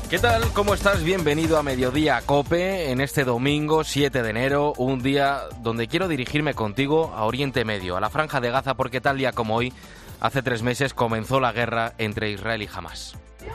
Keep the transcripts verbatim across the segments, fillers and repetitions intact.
¿Qué tal? ¿Cómo estás? Bienvenido a Mediodía Cope en este domingo siete de enero, un día donde quiero dirigirme contigo a Oriente Medio, a la Franja de Gaza, porque tal día como hoy, hace tres meses, comenzó la guerra entre Israel y Hamás.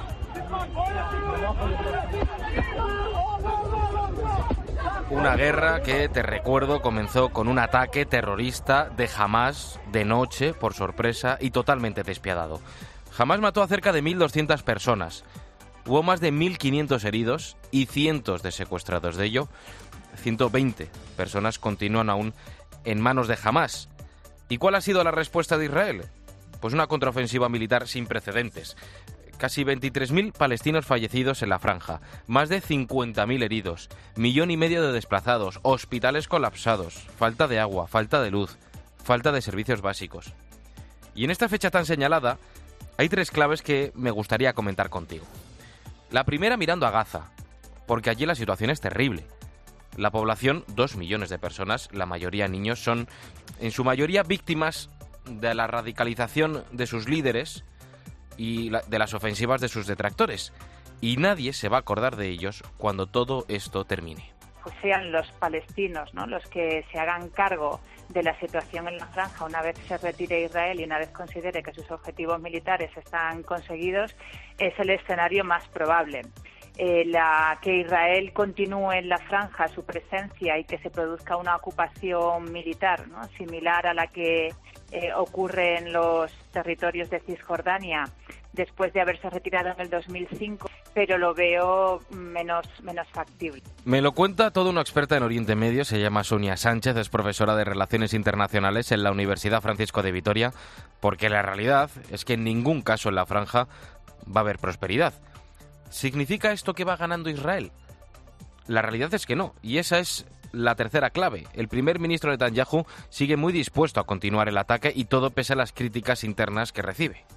Una guerra que, te recuerdo, comenzó con un ataque terrorista de Hamás de noche, por sorpresa, y totalmente despiadado. Hamás mató a cerca de mil doscientas personas. Hubo más de mil quinientos heridos y cientos de secuestrados. De ello, ciento veinte personas continúan aún en manos de Hamás. ¿Y cuál ha sido la respuesta de Israel? Pues una contraofensiva militar sin precedentes. Casi veintitrés mil palestinos fallecidos en la franja, más de cincuenta mil heridos, millón y medio de desplazados, hospitales colapsados, falta de agua, falta de luz, falta de servicios básicos. Y en esta fecha tan señalada, hay tres claves que me gustaría comentar contigo. La primera mirando a Gaza, porque allí la situación es terrible. La población, dos millones de personas, la mayoría niños, son en su mayoría víctimas de la radicalización de sus líderes y de las ofensivas de sus detractores. Y nadie se va a acordar de ellos cuando todo esto termine. Pues sean los palestinos, ¿no?, los que se hagan cargo de la situación en la franja una vez se retire Israel y una vez considere que sus objetivos militares están conseguidos, es el escenario más probable. Eh, la, que Israel continúe en la franja su presencia y que se produzca una ocupación militar, ¿no?, similar a la que eh, ocurre en los territorios de Cisjordania después de haberse retirado en el dos mil cinco, pero lo veo menos, menos factible. Me lo cuenta toda una experta en Oriente Medio, se llama Sonia Sánchez, es profesora de Relaciones Internacionales en la Universidad Francisco de Vitoria, porque la realidad es que en ningún caso en la franja va a haber prosperidad. ¿Significa esto que va ganando Israel? La realidad es que no, y esa es la tercera clave. El primer ministro Netanyahu sigue muy dispuesto a continuar el ataque y todo pese a las críticas internas que recibe.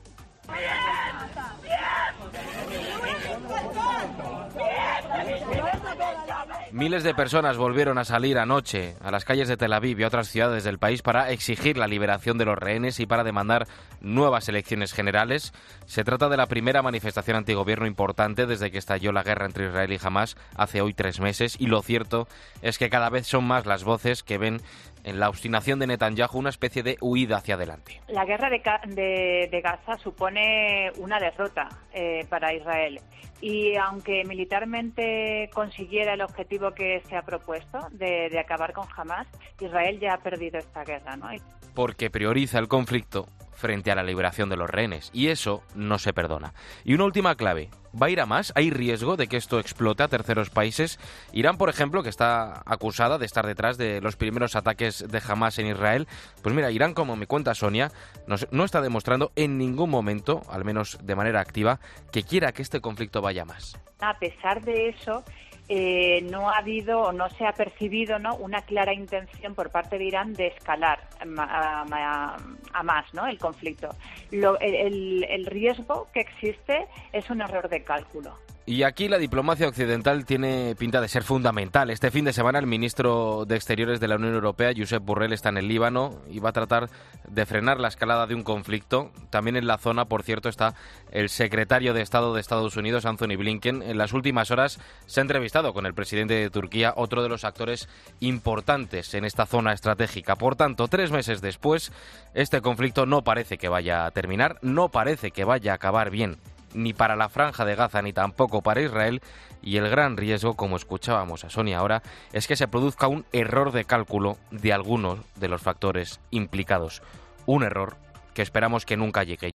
Miles de personas volvieron a salir anoche a las calles de Tel Aviv y a otras ciudades del país para exigir la liberación de los rehenes y para demandar nuevas elecciones generales. Se trata de la primera manifestación antigobierno importante desde que estalló la guerra entre Israel y Hamás hace hoy tres meses, y lo cierto es que cada vez son más las voces que ven en la obstinación de Netanyahu una especie de huida hacia adelante. La guerra de, de, de Gaza supone una derrota eh, para Israel. Y aunque militarmente consiguiera el objetivo que se ha propuesto de, de acabar con Hamás, Israel ya ha perdido esta guerra, ¿no? Porque prioriza el conflicto frente a la liberación de los rehenes, y eso no se perdona. Y una última clave, ¿va a ir a más? ¿Hay riesgo de que esto explote a terceros países? Irán, por ejemplo, que está acusada de estar detrás de los primeros ataques de Hamás en Israel, pues mira, Irán, como me cuenta Sonia, no, no está demostrando en ningún momento, al menos de manera activa, que quiera que este conflicto vaya más. A pesar de eso, Eh, no ha habido o no se ha percibido, ¿no?, una clara intención por parte de Irán de escalar a, a, a más, ¿no?, el conflicto. Lo, el, el riesgo que existe es un error de cálculo. Y aquí la diplomacia occidental tiene pinta de ser fundamental. Este fin de semana el ministro de Exteriores de la Unión Europea, Josep Borrell, está en el Líbano y va a tratar de frenar la escalada de un conflicto. También en la zona, por cierto, está el secretario de Estado de Estados Unidos, Anthony Blinken. En las últimas horas se ha entrevistado con el presidente de Turquía, otro de los actores importantes en esta zona estratégica. Por tanto, tres meses después, este conflicto no parece que vaya a terminar, no parece que vaya a acabar bien, ni para la Franja de Gaza ni tampoco para Israel, y el gran riesgo, como escuchábamos a Sonia ahora, es que se produzca un error de cálculo de algunos de los factores implicados. Un error que esperamos que nunca llegue.